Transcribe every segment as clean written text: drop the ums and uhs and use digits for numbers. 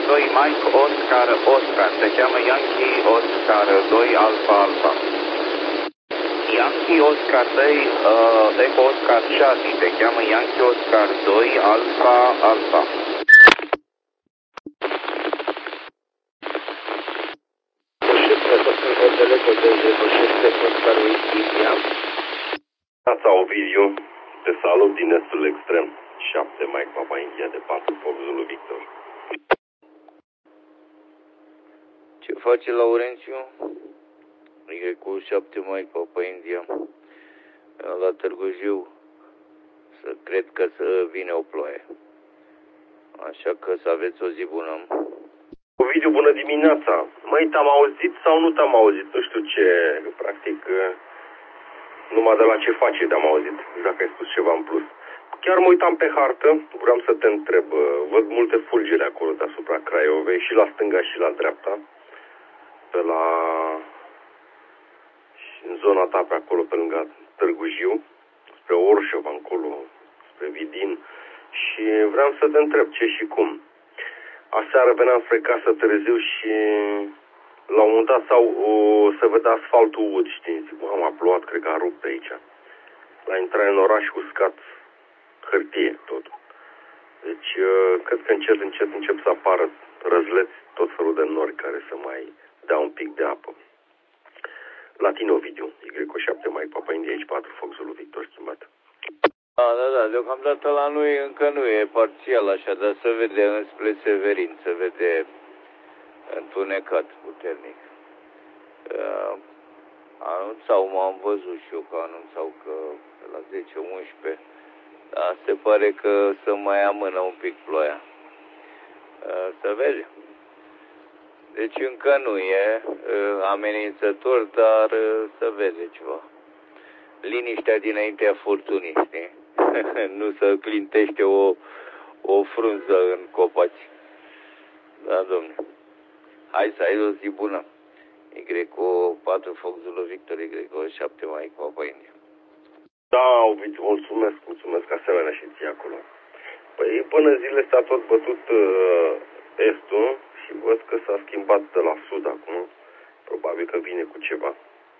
2 Mike Oscar Oscar, se cheamă Yankee Oscar 2 Alpha Alpha. Yankee Oscar 2 Echo Oscar Charlie, se cheamă Yankee Oscar 2 Alpha Alpha. Asta Ovidiu, te salut din estul extrem. 7 Mike Papa India de 4 Fox Zulu Victor. Ce face Laurențiu? E cu 7 Mike Papa India la Târgu Jiu. Să cred că să vine o ploaie. Așa că să aveți o zi bună. Ovidiu, bună dimineața. Măi, te-am auzit sau nu te-am auzit? Nu știu ce, practic, numai de la ce face te-am auzit. Nu știu dacă ai spus ceva în plus. Chiar mă uitam pe hartă, vreau să te întreb. Văd multe fulgere acolo deasupra Craiovei, și la stânga și la dreapta. Pe la... în zona ta pe acolo, pe lângă Târgu Jiu, spre Orșova, încolo, spre Vidin. Și vreau să te întreb ce și cum. Aseară veneam spre casă târziu și la un moment dat se vedea asfaltul ud, știi? Zic, mă, a plouat, cred că a rupt aici. La intrare în oraș uscat hârtie totul. Deci, cred că încet încep să apară răzleți, tot felul de nori care să mai dea un pic de apă. La tine, Ovidiu, Y7 Mike Papa India, aici 4 Fox Zulu Victor schimbat. Da, deocamdată la noi încă nu e parțial așa, dar se vede înspre Severin, se vede întunecat puternic. M-am văzut și eu că anunțau că la 10-11, dar se pare că să mai amână un pic ploaia. Se vede. Deci încă nu e amenințător, dar se vede ceva. Liniștea dinaintea furtunii, știi? Nu să clintește o frunză în copaci. Da, domne. Hai să ai o zi bună. Y4 Fox Zulu Victor, Y7 Mike Papa India. Da, Ovidiu, mulțumesc asemenea și ție acolo. Păi până zile s-a tot bătut estul și văd că s-a schimbat de la sud acum. Probabil că vine cu ceva.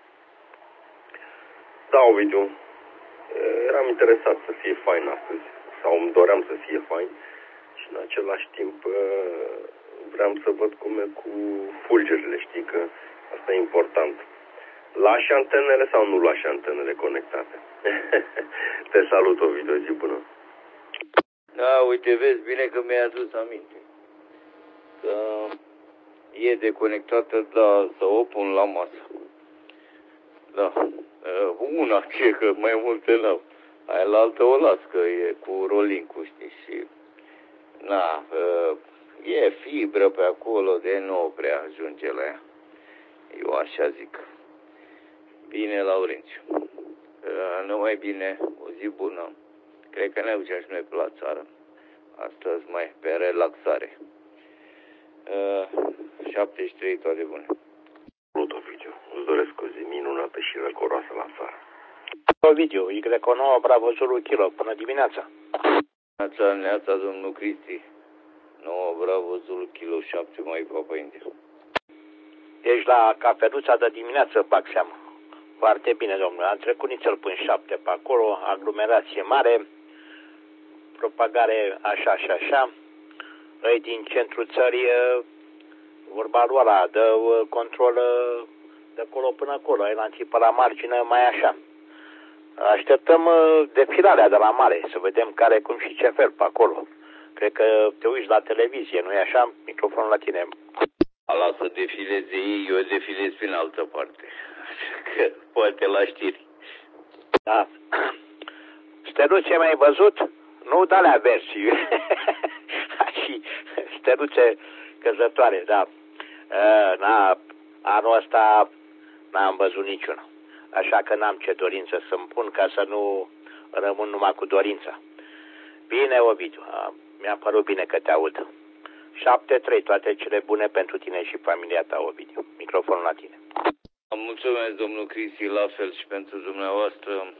Da, Ovidiu, eram interesat să fie fain astăzi, sau îmi doream să fie fain și în același timp vreau să văd cum e cu fulgerile, știi că asta e important. Lași antenele sau nu lași antenele conectate? Te salut, Ovidiu, zi bună. Da, uite, vezi, bine că mi-ai adus aminte. Că e deconectată, da, să o pun la masă. Da. Una, ce, că mai multe n-au. Aia la altă o las, că e cu rolling-ul, știi, și... Na, e fibră pe acolo, de nu prea ajunge la ea. Eu așa zic. Bine, Laurențiu. Numai bine, o zi bună. Cred că ne ducem și noi pe la țară. Astăzi mai pe relaxare. 73, toate bune. Salut, Ovidiu. Îți doresc o zi minunată și răcoroasă la țară. Ovidiu, Y9 Bravo Zulu Kilo, până dimineața. Neața, domnul Cristi. 9 Bravo Zulu Kilo 7 Mike Papa India. Ești la cafeluța de dimineață, bag seama. Foarte bine, domnule. Am trecut nițel până 7 pe acolo, aglomerație mare, propagare așa și așa. Ei din centrul țării, vorba lui ăla, dă control de acolo până acolo, ai la la margine, mai așa. Așteptăm defilarea de la mare, să vedem care, cum și ce fel pe acolo. Cred că te uiți la televizie, nu-i așa? Microfonul la tine. Lasă defileze ei, eu defilez prin altă parte. Așa că poate la știri. Da. Steluțe mai văzut? Nu de alea versi. Și steluțe căzătoare, da. Anul ăsta n-am văzut niciuna. Așa că n-am ce dorință să-mi pun ca să nu rămân numai cu dorința. Bine, Ovidiu, mi-a părut bine că te aud. 7-3, toate cele bune pentru tine și familia ta, Ovidiu. Microfonul la tine. Mulțumesc, domnul Cristi, la fel și pentru dumneavoastră.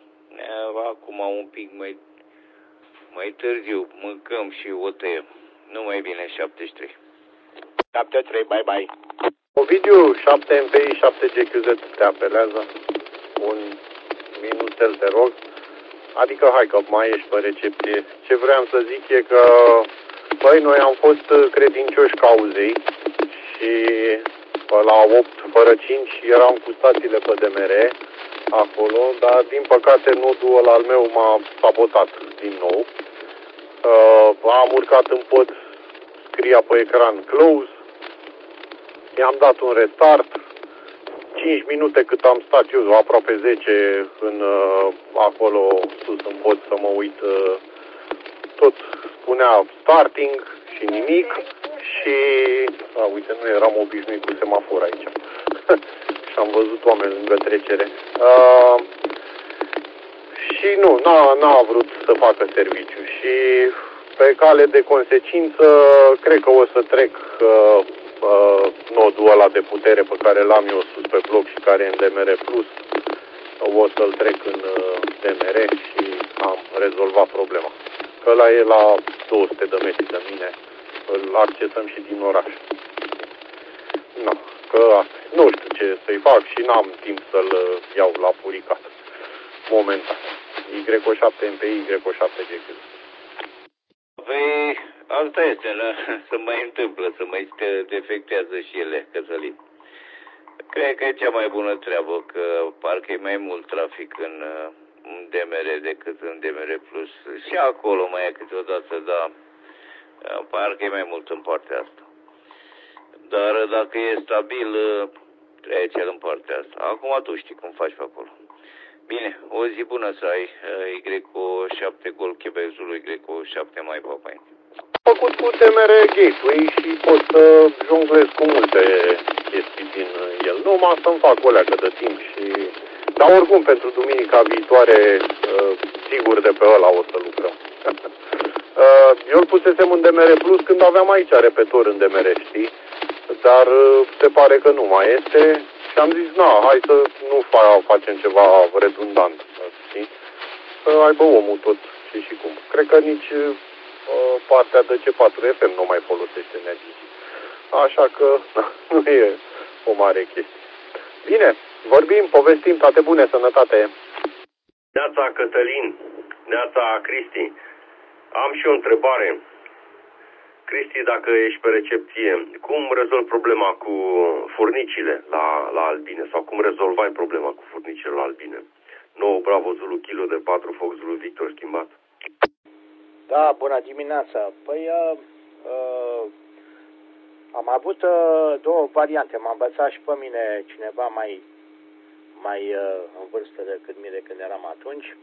Acum un pic mai târziu mâncăm și o tăiem. Numai bine, 73. 73, bye-bye. Ovidiu, 7 MPI, 7 GQZ te apelează. Un minuțel, te rog. Adică, hai că mai ești pe recepție. Ce vreau să zic e că, băi, noi am fost credincioși cauzei și la 8 fără 5 eram cu stațiile pe DMR acolo, dar din păcate nodul ăla al meu m-a sabotat din nou. Am urcat în pod, scria pe ecran close, i-am dat un restart, 5 minute cât am stat eu, aproape 10 acolo sus în pod să mă uit, tot spunea starting și nimic și, uite, nu eram obișnuit cu semafor aici și am văzut oameni lângă trecere. Și nu, n-a vrut să facă serviciu și pe cale de consecință cred că o să trec nodul ăla de putere pe care l-am eu sus pe bloc și care e în DMR+, o să-l trec în DMR și am rezolvat problema. Că ăla e la 200 de metri de mine, îl accesăm și din oraș. Nu, că asta e. Nu știu ce să-i fac și n-am timp să-l iau la puricat. Momentan. Y7 MPI, Y7 GQ. Păi, asta este, să mai întâmplă, să mai defectează și ele, Cătălin. Cred că e cea mai bună treabă, că parcă e mai mult trafic în DMR decât în DMR+. Și acolo mai e câteodată, dar parcă e mai mult în partea asta. Dar dacă e stabil, trece în partea asta. Acum tu știi cum faci pe acolo. Bine, o zi bună să ai, Y7 Golf Quebec Zulu, Y7 mai Papa. Am făcut cu DMR Gateway și pot să jonglez cu multe chestii din el. Numai să-mi fac o leacă de timp și... Dar oricum, pentru duminica viitoare, sigur de pe ăla o să lucrăm. Eu îl pusesem în DMR Plus când aveam aici repetor în DMR, știi? Dar se pare că nu mai este și am zis, hai să nu facem ceva redundant, știi? Să aibă omul tot ce și cum. Cred că nici partea de C4FM nu mai folosește energie. Așa că nu e o mare chestie. Bine, vorbim, povestim, toate bune, sănătate. Neața Cătălin, neața Cristi. Am și o întrebare. Cristi, dacă ești pe recepție, cum rezolvi problema cu furnicile la albine? Sau cum rezolvai problema cu furnicile la albine? 9 Bravo Zulu Kilo de 4 Fox Zulu Victor schimbat. Da, bună dimineața. Păi am avut două variante. M-a învățat și pe mine cineva mai în vârstă decât mine când eram atunci.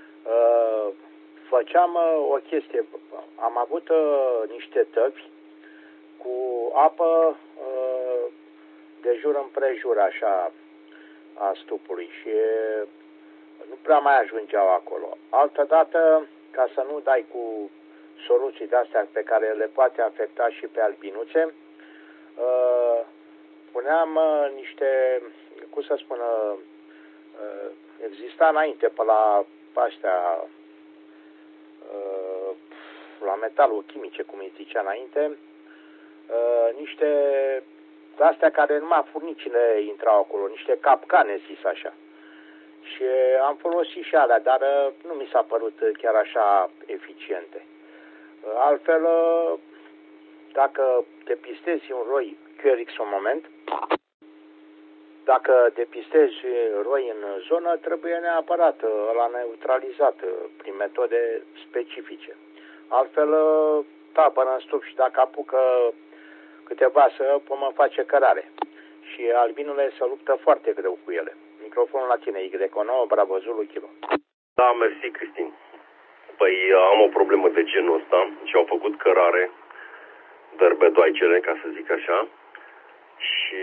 Făceam o chestie. Am avut niște tăvi cu apă de jur împrejur, așa, a stupului și nu prea mai ajungeau acolo. Altădată, ca să nu dai cu soluții de-astea pe care le poate afecta și pe albinuțe, puneam niște, cum să spună, exista înainte pe la astea, la metalul chimice, cum îi zicea înainte, niște astea care numai furnicile intrau acolo, niște capcane, zis așa. Și am folosit și alea, dar nu mi s-a părut chiar așa eficiente. Altfel, dacă depistezi un roi QRX un moment, dacă depistezi roi în zonă, trebuie neapărat ăla neutralizat prin metode specifice. Altfel, tapă în stup și dacă apucă câteva să mă face cărare. Și albinele se luptă foarte greu cu ele. Microfonul la tine, Y9, Bravo Zulu Kilo. Da, mersi, Cristin. Păi am o problemă de genul ăsta și au făcut cărare verbedoaicele, ca să zic așa, și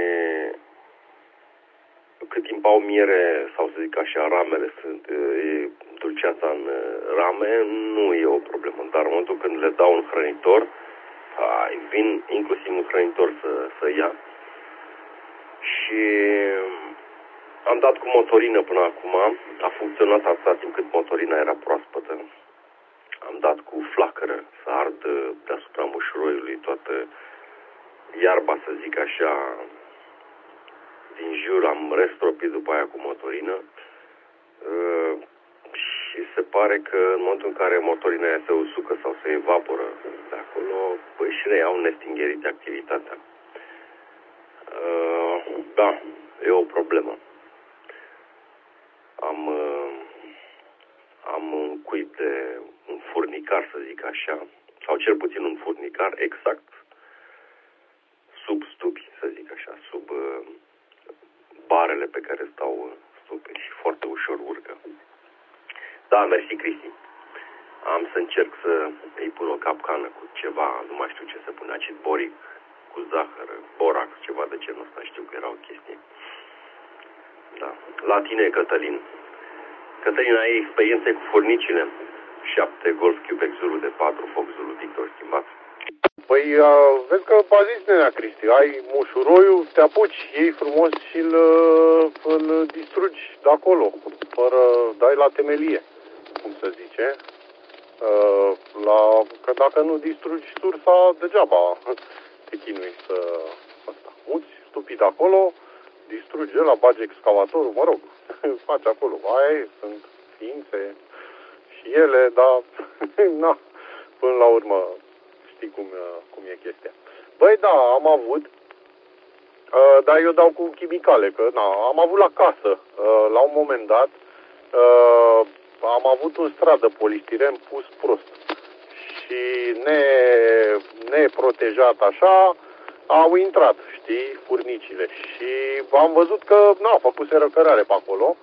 cât timp au miere, sau să zic așa, ramele sunt, dulceața în rame, nu e o problemă. Dar în momentul când le dau un hrănitor, vin inclusiv un hrănitor să ia. Și am dat cu motorină până acum, a funcționat atâta timp cât motorina era proaspătă. Am dat cu flacără să ard deasupra mușului. Mușuroiului, toată iarba, să zic așa, din jur am restropit după aia cu motorină și se pare că în momentul în care motorina aia se usucă sau se evaporă de acolo, păi și reiau nestingherite activitatea. Da, e o problemă. Am un cuib de un furnicar, să zic așa, sau cel puțin un furnicar exact sub stupi, să zic așa, sub barele pe care stau stupe și foarte ușor urcă. Da, mersi, Cristi. Am să încerc să îi pun o capcană cu ceva, nu mai știu ce să pun, acid boric, cu zahăr, borax, ceva de genul ăsta, știu că era o chestie. Da. La tine, Cătălin. Cătălin, ai experiențe cu furnicile? 7 Golf Quebec Zulu de 4 Fox Zulu Victor schimbat. Păi, vezi că a zis nenea Cristi, ai mușuroiul, te apuci, iei frumos și îl distrugi de acolo, fără, dai la temelie, cum se zice. Că dacă nu distrugi sursa, degeaba te chinui să asta. Muți stupid acolo, distrugi la bagi excavatorul, mă rog, faci acolo, aia sunt ființe și ele, dar na, până la urmă știi cum e chestia. Băi, da, am avut, dar eu dau cu chimicale, că na, am avut la casă, la un moment dat, am avut un strat de polistiren pus prost și neprotejat așa, au intrat, știi, furnicile și am văzut că, na, făcuseră cărare pe acolo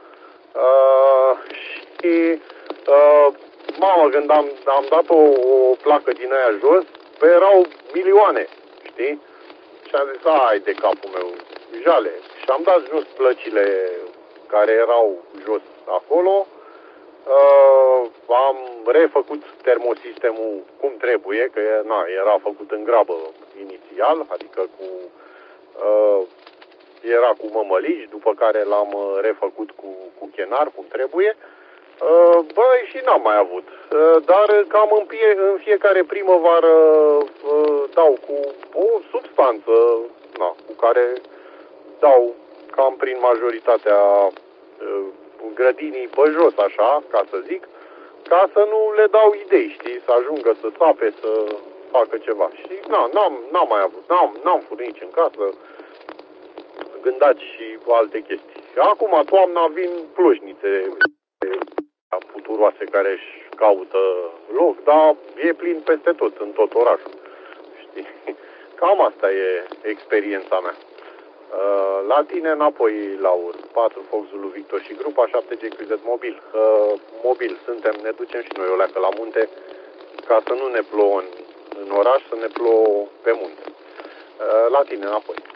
și mamă, când am dat o placă din aia jos, erau milioane, știi? Și am zis, hai de capul meu, jale. Și am dat jos plăcile care erau jos acolo, am refăcut termosistemul cum trebuie, că na, era făcut în grabă inițial, adică era cu mămăligi, după care l-am refăcut cu chenar cum trebuie. Băi, și n-am mai avut. Dar cam în fiecare primăvară dau cu o substanță cu care dau cam prin majoritatea grădinii pe jos, așa, ca să zic, ca să nu le dau idei, știi, să ajungă să sape, să facă ceva. Și n-am mai avut, n-am furnici în casă, gândați și alte chestii. Și acum, toamna, vin ploșnițe puturoase care își caută loc, dar e plin peste tot, în tot orașul. Știi? Cam asta e experiența mea. La tine înapoi, Laur, 4 Fox Zulu Victor și grupa 7G mobil. Mobil suntem, ne ducem și noi o leacă la munte, ca să nu ne plouă în oraș, să ne plouă pe munte. La tine înapoi.